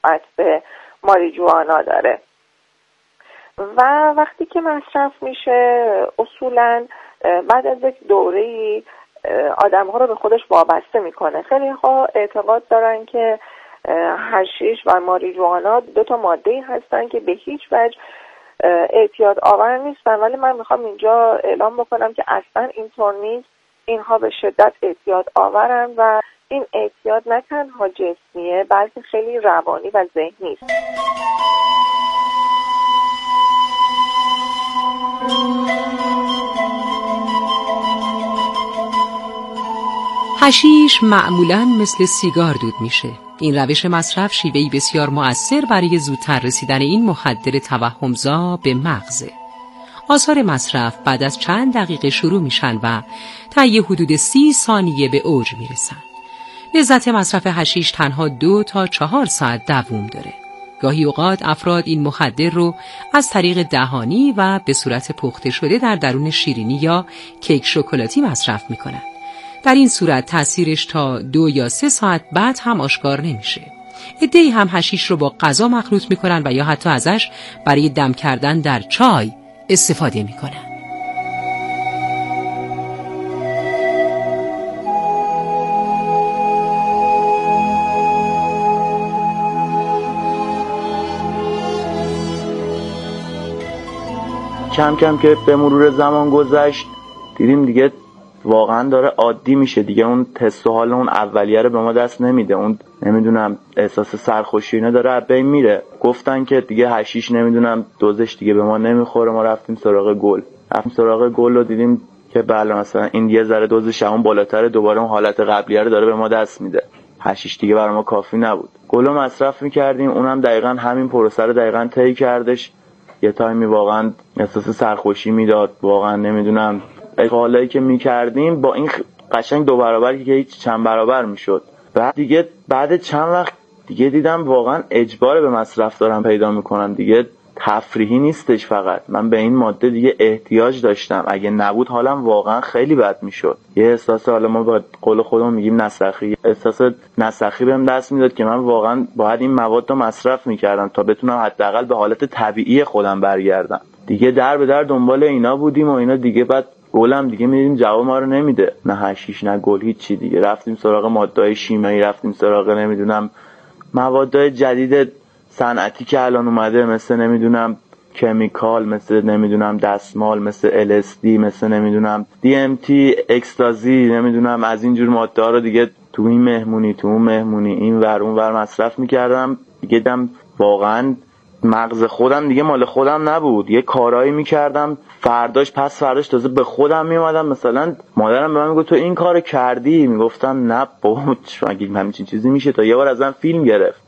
نسبت به ماریجوانا داره. و وقتی که مصرف میشه اصولاً بعد از یک دوره‌ای آدم‌ها رو به خودش وابسته میکنه. خیلی ها اعتقاد دارن که حشیش و ماریجوانا دو تا ماده‌ای هستن که به هیچ وجه اعتیاد آور نیستن، ولی من میخوام اینجا اعلام بکنم که اصلا اینطور نیست. اینها به شدت اعتیاد آورن و این اعتیاد نه تنها جسمیه بلکه خیلی روانی و ذهنی است. حشیش معمولاً مثل سیگار دود میشه. این روش مصرف شیوهی بسیار مؤثر برای زودتر رسیدن این مخدر توهمزا به مغزه. آثار مصرف بعد از چند دقیقه شروع میشن و تا یه حدود 30 ثانیه به اوج میرسن. لذت مصرف حشیش تنها 2 تا 4 ساعت دوام داره. گاهی اوقات افراد این مخدر رو از طریق دهانی و به صورت پخته شده در درون شیرینی یا کیک شکلاتی مصرف میکنن. در این صورت تأثیرش تا 2 یا 3 ساعت بعد هم آشکار نمیشه. عده‌ای هم حشیش رو با غذا مخلوط میکنن و یا حتی ازش برای دم کردن در چای استفاده میکنن. کم کم که به مرور زمان گذشت دیدیم دیگه واقعا داره عادی میشه دیگه. اون حس و حال اون اولیه رو به ما دست نمیده. اون نمیدونم احساس سرخوشی اینا داره از بین میره. گفتن که دیگه حشیش نمیدونم دوزش دیگه به ما نمیخوره. ما رفتیم سراغ گل رو دیدیم که بله مثلا این یه ذره دوزش اون بالاتره، دوباره اون حالت قبلیه رو داره به ما دست میده. حشیش دیگه برای ما کافی نبود. گل رو مصرف میکردیم، اونم دقیقاً همین پروسه رو دقیقاً طی کردش. یه تایمی واقعا احساس سرخوشی میداد. واقعا نمیدونم حالایی که میکردیم با این قشنگ 2 برابر که هیچ چند برابر میشد. بعد چند وقت دیگه دیدم واقعا اجبار به مصرف دارم پیدا میکنم دیگه. تفریحی نیستش، فقط من به این ماده دیگه احتیاج داشتم. اگه نبود حالم واقعا خیلی بد میشد. یه احساس، حالا ما با قول خودمون میگیم نسخی، احساس نسخی بهم دست میداد که من واقعا باید این مواد رو مصرف میکردم تا بتونم حداقل به حالت طبیعی خودم برگردم. دیگه در به در دنبال اینا بودیم و اینا دیگه. بعد گلم دیگه میدیم جواب ما رو نمیده، نه حشیش نه گل، هیچی دیگه. رفتیم سراغ ماده‌های شیمیایی، رفتیم سراغ نمیدونم موادهای جدید صنعتی که الان اومده، مثل نمیدونم کمیکال، مثل نمیدونم دستمال، مثل LSD، مثل نمیدونم DMT، اکستازی، نمیدونم از اینجور ماده ها رو دیگه تو این مهمونی تو اون مهمونی این ور اون ور مصرف میکردم دیگه. دم واقعا مغز خودم دیگه مال خودم نبود. یه کارایی میکردم، فرداش پس فرداش تازه به خودم میومدم. مثلا مادرم به من میگفت تو این کار کردی؟ میگفتم نه بابا مگه همین چیزی میشه. تا یه بار ازم فیلم گرفت.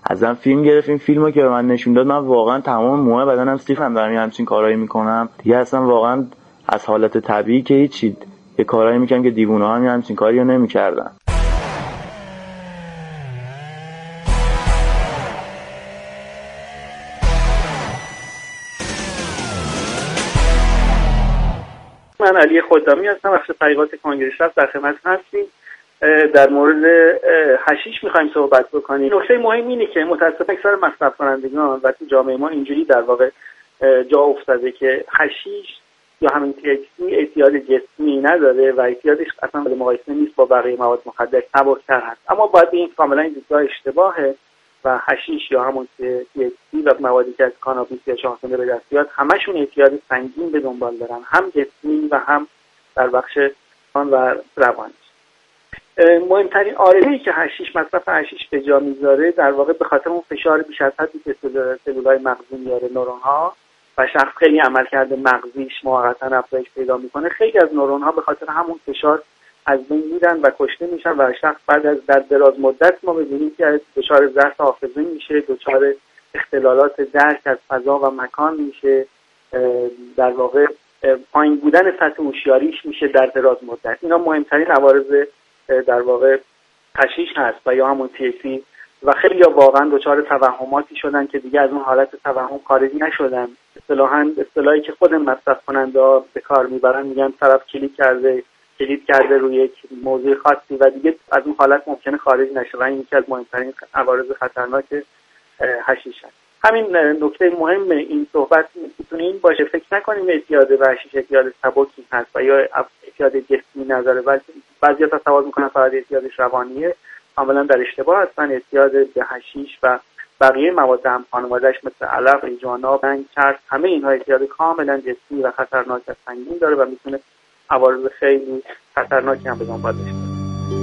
این فیلمو که به من نشون داد، من واقعا تمام موه بدنم سیخم دارم همچین کارایی میکنم دیگه. اصلا واقعا از حالت طبیعی که هیچی، یه کارایی میکنم که دیوونه‌ها هم همچین کاریو نمیکردن. من علی خدامی هستم، بخش تحقیقات کنگره در خدمت هستیم. در مورد حشیش میخوایم صحبت بکنیم. نکته مهم اینه که متاسفانه اکثر مصرف کنندگان و تو جامعه ما اینجوری در واقع جا افتاده که حشیش یا همین THC اعتیاد جسمی نداره و اعتیادش اصلا به مقایسه نیست با بقیه مواد مخدر، سبک‌تر هست. اما باید این کاملا دیدگاه اشتباهه و حشیش یا همون THC و موادی که از کانابیس یا شاهزاده به دست میاد همشون اعتیاد سنگین به دنبال دارن، هم جسمی و هم در بخش آن و روانی. مهمترین آرزویی که مصرف حشیش به جا میذاره در واقع به خاطر اون فشار بیش از حدی که سلولای مغزی میاره نورون‌ها و شخص خیلی عملکرد مغزیش موقتا افزایش پیدا میکنه. خیلی از نورون‌ها به خاطر همون فشار از بین میرن و کشته میشن و شخص بعد از در دراز مدت ما ببینیم که دچار ضعف حافظه میشه، دچار اختلالات درک از فضا و مکان میشه، در واقع پایین بودن سطح هوشیاریش میشه در دراز مدت. اینا مهمترین عوارض در واقع حشیش هست و یا همون THC و خیلی واقعا دچار توهماتی شدن که دیگه از اون حالت توهم خارجی نشدن. اصطلاحی که خود مصرف کننده به کار میبرن میگن طرف کلید کرده روی یک موضوع خاصی و دیگه از اون حالت ممکنه خارج نشه و این یکی از مهمترین عوارض خطرناک حشیش هست. همین نکته مهم این صحبت میتونه این باشه، فکر نکنیم اعتیاد به حشیش اعتیاد سبکی هست و یا اعتیاد جسمی نداره، بلکه بعضی تصور میکنن فقط اعتیادش روانیه. کاملا در اشتباه هستن. اعتیاد به حشیش و بقیه مواد هم خانواده‌اش مثل علف، ریجانا، بنگ، چرس، همه اینها اعتیاد کاملا جسمی و خطرناک و سنگین داره و میتونه عوارض خیلی خطرناکی هم به دنبال داشته باشه.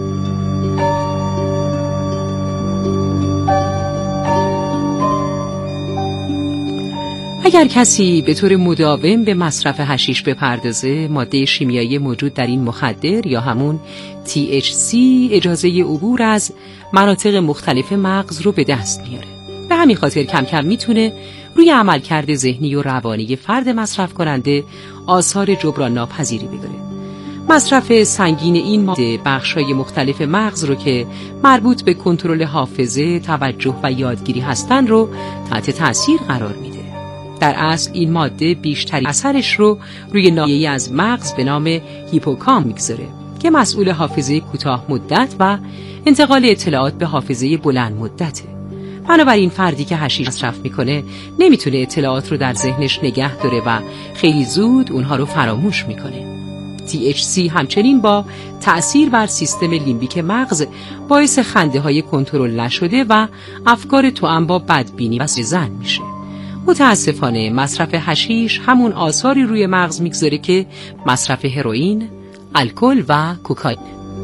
اگر کسی به طور مداوم به مصرف حشیش بپردازه، ماده شیمیایی موجود در این مخدر یا همون THC اجازه عبور از مناطق مختلف مغز رو به دست میاره. به همین خاطر کم کم میتونه روی عملکرد ذهنی و روانی فرد مصرف کننده آثار جبران ناپذیری بذاره. مصرف سنگین این ماده بخش‌های مختلف مغز رو که مربوط به کنترل حافظه، توجه و یادگیری هستن رو تحت تاثیر قرار میده. در اصل این ماده بیشتری اثرش رو روی ناحیه‌ای از مغز به نام هیپوکامپ میگذاره که مسئول حافظه کوتاه مدت و انتقال اطلاعات به حافظه بلند مدته. بنابراین فردی که حشیش مصرف میکنه نمیتونه اطلاعات رو در ذهنش نگه داره و خیلی زود اونها رو فراموش میکنه. THC همچنین با تأثیر بر سیستم لیمبیک مغز باعث خنده‌های کنترل نشده و افکار توأم با بدبینی و سوءظن میشه. متاسفانه مصرف حشیش همون آثاری روی مغز میگذاره که مصرف هروئین، الکل و کوکائین.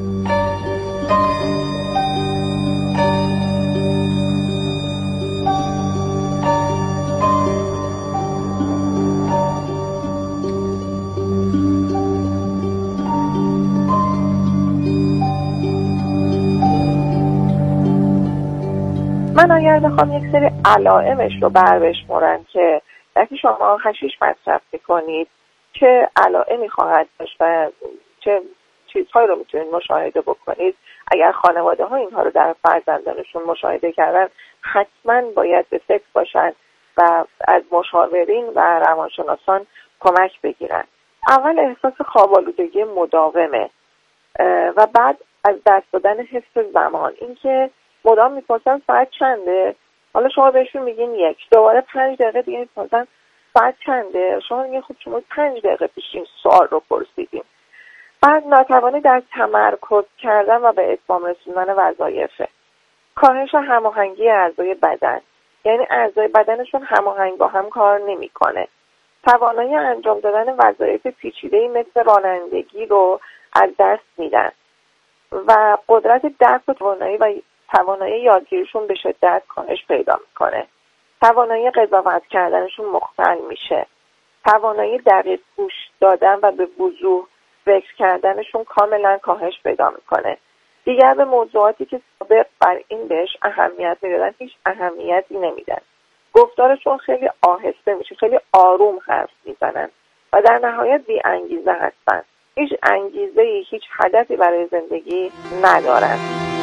من اگر بخوام یک سری علائمش رو بشمرم که وقتی شما حشیش مصرف میکنید چه علائمی خواهد داشت و چه چیزهایی رو میتونید مشاهده بکنید، اگر خانواده ها اینها رو در فرزندانشون مشاهده کردن حتما باید به فکر باشن و از مشاورین و روانشناسان کمک بگیرن. اول احساس خواب‌آلودگی مداومه و بعد از دست دادن حس زمان، اینکه مدام میپرسن ساعت چنده، حالا شما بهشون میگین 1، دوباره 5 دقیقه دیگه میپرسن ساعت چنده، شما میگین خب شما 5 دقیقه پیش این سوال رو پرسیدیم. بعد ناتوانی در تمرکز کردن و به اتمام رسوندن وظایفه. کاهش هماهنگی اعضای بدن، یعنی اعضای بدنشون هماهنگ با هم کار نمیکنه. توانایی انجام دادن وظایف پیچیده‌ای مثل رانندگی رو از دست میدن و قدرت درک و توانایی یادگیریشون به شدت کاهش پیدا میکنه. توانایی قضاوت کردنشون مختل میشه. توانایی دقیق گوش دادن و به وضوح فکر کردنشون کاملا کاهش پیدا میکنه. دیگر به موضوعاتی که سابق بر این بهش اهمیت میدادن هیچ اهمیتی نمیدن. گفتارشون خیلی آهسته میشه، خیلی آروم حرف میزنن و در نهایت بی انگیزه هستن. هیچ انگیزه‌ای، هیچ هدفی برای زندگی ندارن.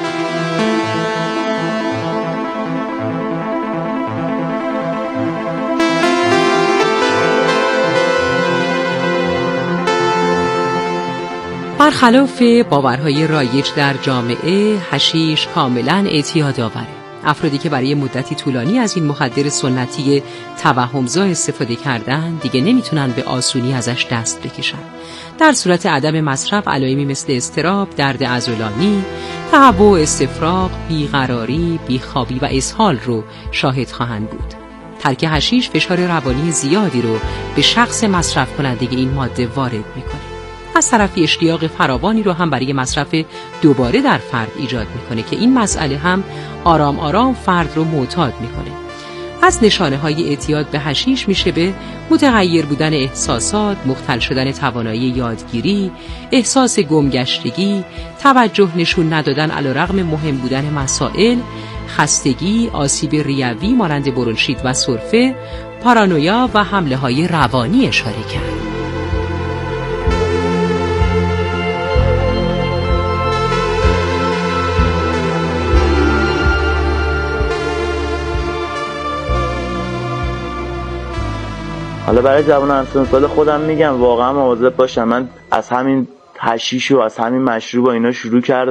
برخلاف باورهای رایج در جامعه، حشیش کاملا اعتیادآوره. افرادی که برای مدتی طولانی از این مخدر سنتی توهمزا استفاده کردن دیگه نمیتونن به آسونی ازش دست بکشن. در صورت عدم مصرف علائمی مثل اضطراب، درد عضلانی، تهوع، استفراغ، بیقراری، بیخوابی و اسهال رو شاهد خواهند بود. ترک حشیش فشار روانی زیادی رو به شخص مصرف کننده این ماده وارد میکنه. از طرفی اشتیاق فراوانی رو هم برای مصرف دوباره در فرد ایجاد میکنه که این مسئله هم آرام آرام فرد رو معتاد میکنه. از نشانه های اعتیاد به حشیش میشه به متغیر بودن احساسات، مختل شدن توانایی یادگیری، احساس گمگشتگی، توجه نشون ندادن علیرغم مهم بودن مسائل، خستگی، آسیب ریوی مانند برونشیت و سرفه، پارانویا و حمله های روانی اشاره کرد. حالا برای جوانان سال خودم میگم واقعا مواظب باشم. من از همین حشیش و از همین مشروب و اینا شروع کردم،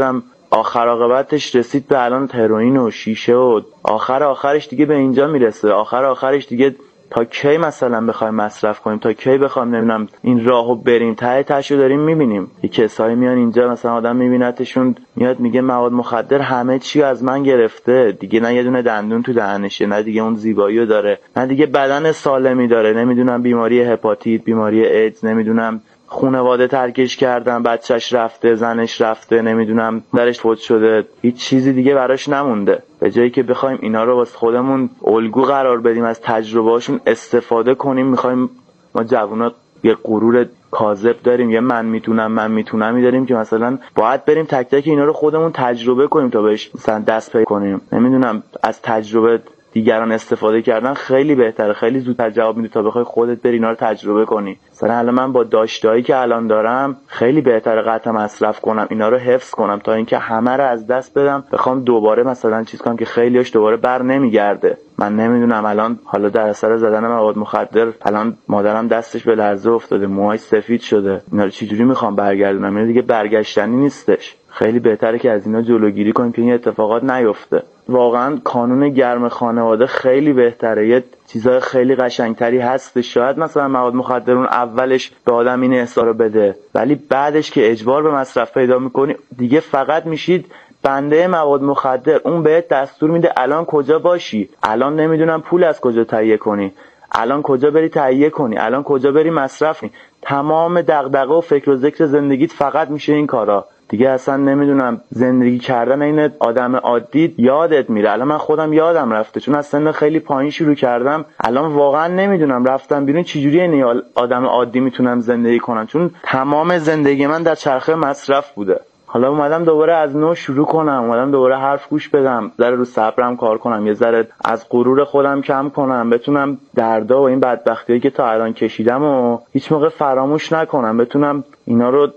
آخر عاقبتش رسید به الان هروئین و شیشه و آخرش دیگه به اینجا میرسه. آخرش دیگه تا کی مثلا بخوایم مصرف کنیم، تا کی بخوایم نمیدونم این راهو بریم، تهشو داریم میبینیم. یه کسایی میان اینجا مثلا آدم میبینتشون میاد میگه مواد مخدر همه چی از من گرفته، دیگه نه یه دونه دندون تو دهنشه، نه دیگه اون زیباییو داره، نه دیگه بدن سالمی داره، نمیدونم بیماری هپاتیت، بیماری ایدز، نمیدونم خانواده ترکش کردن، بچهش رفته، زنش رفته، نمیدونم درش فوت شده، هیچ چیزی دیگه براش نمونده. به جایی که بخوایم اینا رو واسه خودمون الگو قرار بدیم، از تجربه‌هاشون استفاده کنیم، میخوایم ما جوونا یه غرور کاذب داریم، یه من میتونم داریم که مثلا باید بریم تک تک اینا رو خودمون تجربه کنیم تا بهش مثلا دست پیدا کنیم. نمیدونم، از تجربه دیگران استفاده کردن خیلی بهتره، خیلی زودتر جواب میده تا بخوای خودت بری اینا رو تجربه کنی. مثلا الان من با داشتهایی که الان دارم خیلی بهتره قطعا مصرف کنم، اینا رو حفظ کنم تا اینکه همه رو از دست بدم بخوام دوباره مثلا چیز کنم که خیلیاش دوباره بر نمیگرده. من نمیدونم الان حالا در اثر زدن مواد مخدر الان مادرم دستش به لرزه افتاده، موهاش سفید شده، اینا رو چجوری میخوام برگردونم؟ اینا دیگه برگشتنی نیستش. خیلی بهتره که از اینا جلوگیری کنیم که این اتفاقات نیفته. واقعا کانون گرم خانواده خیلی بهتره، یه چیزای خیلی قشنگتری هست. شاید مثلا مواد مخدر اون اولش به آدم این احساس رو بده، ولی بعدش که اجبار به مصرف پیدا میکنی دیگه فقط میشید بنده مواد مخدر. اون بهت دستور میده الان کجا باشی، الان نمیدونم پول از کجا تهیه کنی، الان کجا بری تهیه کنی، الان کجا بری مصرف کنی. تمام دغدغه و فکر و ذکر زندگیت فقط میشه این کارا. دیگه اصلا نمیدونم زندگی کردن این آدم عادی یادت میره. الان من خودم یادم رفته چون از سن خیلی پایین شروع کردم. الان واقعا نمیدونم رفتم بیرون چجوری این آدم عادی میتونم زندگی کنم، چون تمام زندگی من در چرخه مصرف بوده. حالا اومدم دوباره از نو شروع کنم، اومدم دوباره حرف گوش بدم، ذره رو صبرم کار کنم، یه ذره از غرور خودم کم کنم، بتونم دردا و این بدبختیایی که تا الان کشیدم و هیچ موقع فراموش نکنم، بتونم اینا رو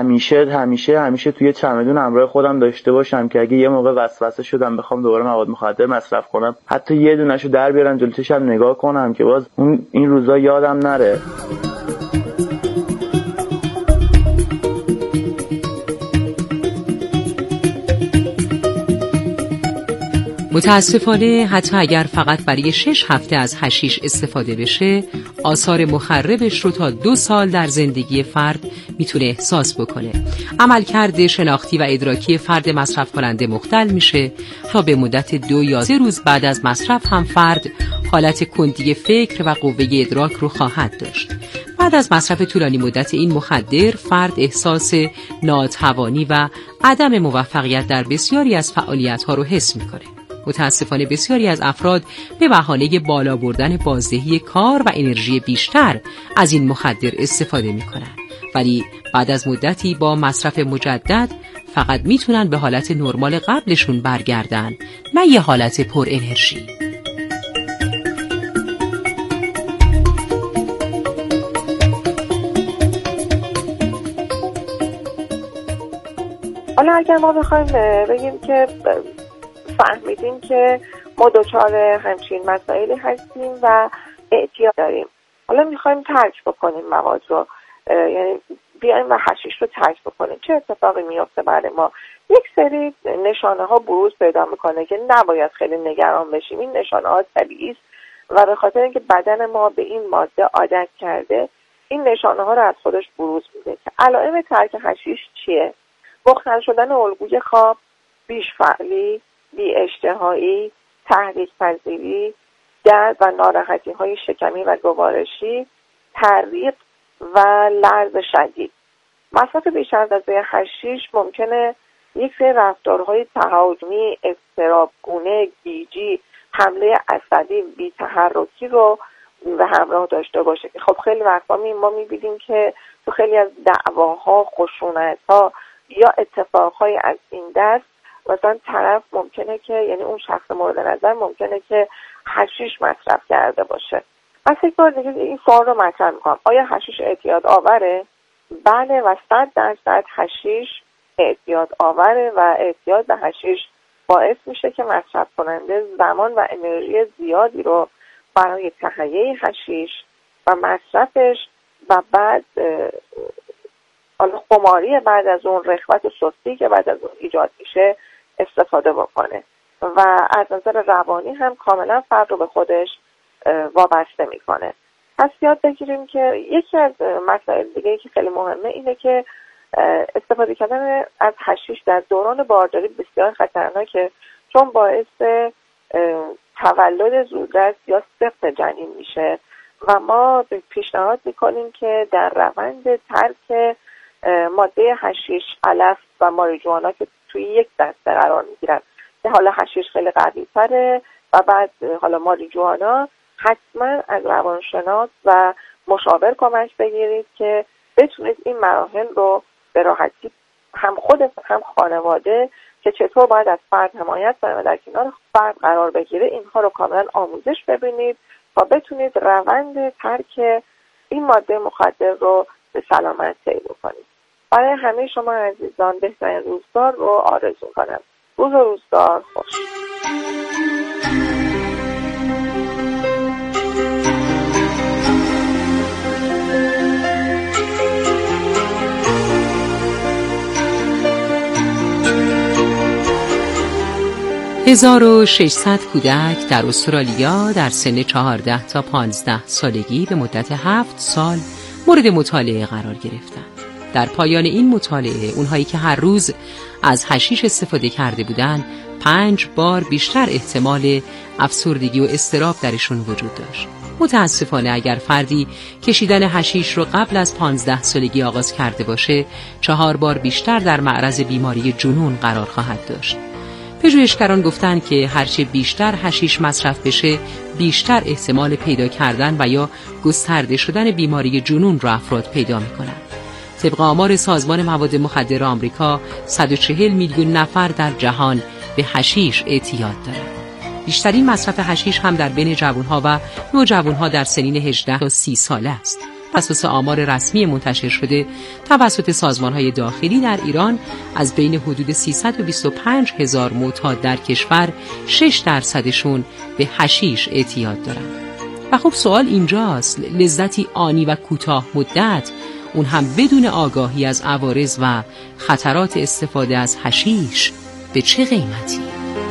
همیشه توی چمدون همراه خودم داشته باشم که اگه یه موقع وسوسه شدم بخوام دوباره مواد مخدر مصرف کنم، حتی یه دونه‌شو در بیارم جلوی چشم نگاه کنم که باز این روزا یادم نره. متاسفانه حتی اگر فقط برای 6 هفته از حشیش استفاده بشه، آثار مخربش رو تا 2 سال در زندگی فرد میتونه احساس بکنه. عملکرد شناختی و ادراکی فرد مصرف کننده مختل میشه تا به مدت 2 یا 3 روز بعد از مصرف هم فرد حالت کندی فکر و قوه ادراک رو خواهد داشت. بعد از مصرف طولانی مدت این مخدر، فرد احساس ناتوانی و عدم موفقیت در بسیاری از فعالیت‌ها رو حس میکنه. متاسفانه بسیاری از افراد به بهانه بالا بردن بازدهی کار و انرژی بیشتر از این مخدر استفاده میکنن، ولی بعد از مدتی با مصرف مجدد فقط میتونن به حالت نرمال قبلشون برگردن، نه یه حالت پر انرژی. حالا اگر ما بخوایم بگیم که فهمیدیم که ما دچار همچین مسائلی هستیم و اعتیاد داریم، حالا میخوایم ترک بکنیم مواد رو، یعنی بیایم و حشیش رو ترک بکنیم، چه اتفاقی میفته برای ما؟ یک سری نشانه ها بروز پیدا میکنه که نباید خیلی نگران بشیم. این نشانه ها طبیعی است و به خاطر اینکه بدن ما به این ماده عادت کرده، این نشانه ها رو از خودش بروز میده. که علائم ترک حشیش چیه؟ مختل شدن الگوی خواب، بیش‌فعلی، بی‌اشتهایی، تحریک پذیری، درد و ناراحتی های شکمی و گوارشی، تریق و لرز شدید. مصرف بیش از اندازه حشیش ممکنه یک سری رفتارهای تهاجمی، اضطرابگونه، گیجی، حمله عصبی، بی‌تحرکی رو به همراه داشته باشه که خب خیلی وقتا ما می‌بینیم که تو خیلی از دعواها، خشونت‌ها یا اتفاقهای از این دست مثلا طرف ممکنه که، یعنی اون شخص مورد نظر ممکنه که حشیش مصرف کرده باشه. پس یک بار دیگه این سوال رو مطرح میکنم: آیا حشیش اعتیاد آوره؟ بله و 100% حشیش اعتیاد آوره و اعتیاد به حشیش باعث میشه که مصرف کننده زمان و انرژی زیادی رو برای تهیه حشیش و مصرفش و بعد حالا خماری بعد از اون، رغبت و سستی که بعد از اون ایجاد میشه استفاده بکنه و از نظر روانی هم کاملا فرد رو به خودش وابسته میکنه. پس یاد بگیریم که یکی از مسائل دیگه که خیلی مهمه اینه که استفاده کردن از حشیش در دوران بارداری بسیار خطرناکه، چون باعث تولد زودرس یا سقط جنین میشه و ما پیشنهاد میکنیم که در روند ترک ماده حشیش، علف و ماریجوانا که توی یک دسته قرار میگیرن که حالا حشیش خیلی قوی تره و بعد حالا ماریجوانا، حتما از روانشناس و مشاور کمک بگیرید که بتونید این مراحل رو به راحتی هم خود هم خانواده که چطور باید از فرد حمایت کنه و در کنار فرد قرار بگیره، اینها رو کاملا آموزش ببینید تا بتونید روند ترک این ماده مخدر رو به سلامت طی بکنید. برای همه شما عزیزان بهترین روزگار رو آرزو کنم. روز و روزگار خوش. 1600 کودک در استرالیا در سن 14 تا 15 سالگی به مدت 7 سال مورد مطالعه قرار گرفتند. در پایان این مطالعه اونهایی که هر روز از حشیش استفاده کرده بودند 5 بار بیشتر احتمال افسردگی و اضطراب درشون وجود داشت. متاسفانه اگر فردی کشیدن حشیش رو قبل از 15 سالگی آغاز کرده باشه 4 بار بیشتر در معرض بیماری جنون قرار خواهد داشت. پژوهشگران گفتند که هرچه بیشتر حشیش مصرف بشه بیشتر احتمال پیدا کردن و یا گسترده شدن بیماری جنون را افراد پیدا می‌کنند. طبق آمار سازمان مواد مخدر آمریکا 140 میلیون نفر در جهان به حشیش اعتیاد دارند. بیشترین مصرف حشیش هم در بین جوانها و نوجوانها در سنین 18 تا 30 ساله است. بر اساس آمار رسمی منتشر شده توسط سازمان‌های داخلی در ایران از بین حدود 325,000 معتاد در کشور 6% به حشیش اعتیاد دارند. و خب سوال اینجاست، لذتی آنی و کوتاه مدت، اون هم بدون آگاهی از عوارض و خطرات استفاده از حشیش، به چه قیمتی؟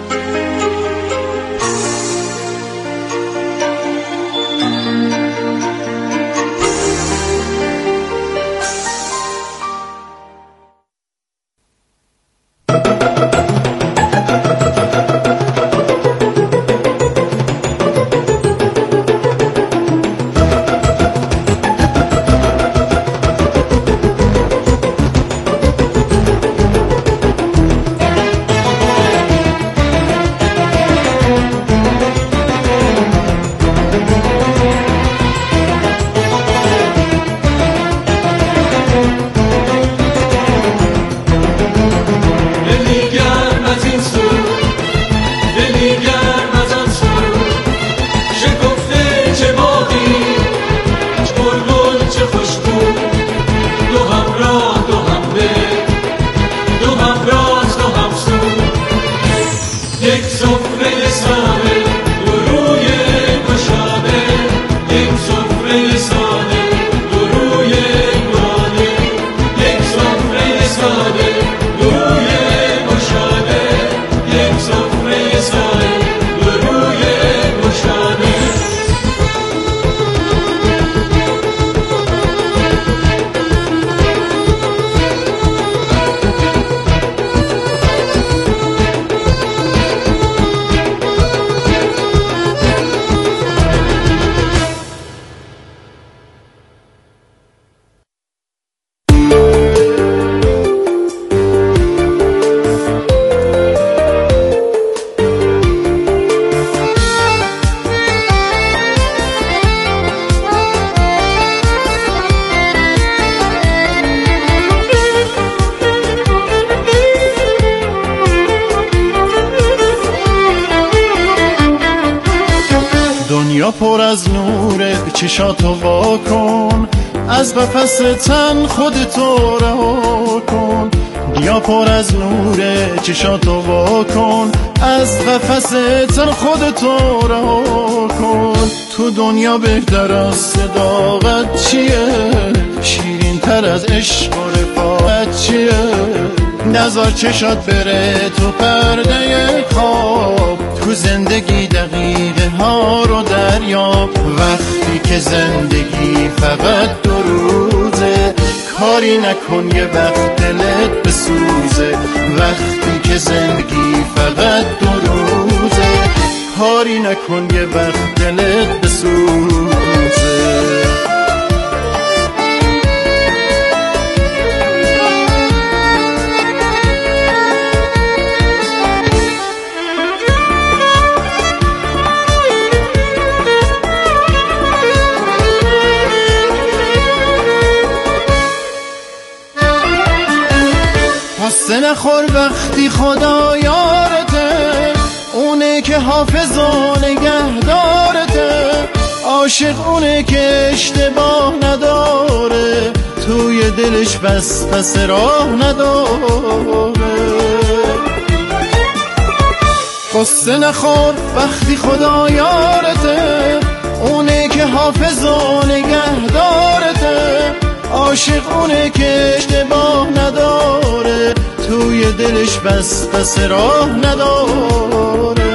دنیا پر از نوره، چشاتو وا کن، از قفس تن خودتو رها کن. دنیا پر از نوره، چشاتو وا کن، از قفس تن خودتو رها کن. تو دنیا بهتر از صداقت چیه؟ شیرین بالاتر از عشق و رفاقت چیه؟ نذار چشات بره تو پرده خواب، تو زندگی دقیقه ها رو دریاب. وقتی که زندگی فقط 2 روزه، کاری نکن یه وقت دلت بسوزه. وقتی که زندگی فقط 2 روزه، کاری نکن یه وقت دلت بسوزه. قصه نخور وقتی خدا یارته، اونه که حافظ و نگهدارته. عاشق اونه که اشتباه نداره، توی دلش پس راه نداره. قصه نخور وقتی خدا یارته، اونه که حافظ و نگهدارته. عاشق اونه که اشتباه نداره، توی دلش پس راه نداره.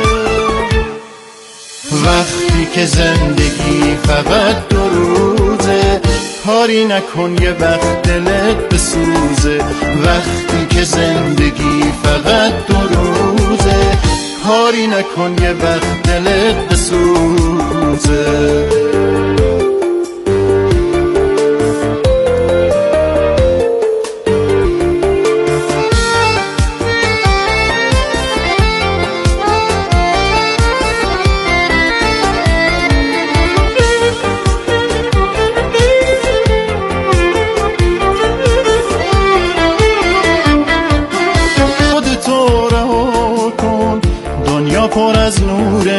وقتی که زندگی فقط 2 روزه، کاری نکن یه وقت دلت بسوزه. وقتی که زندگی فقط 2 روزه، کاری نکن یه وقت دلت بسوزه.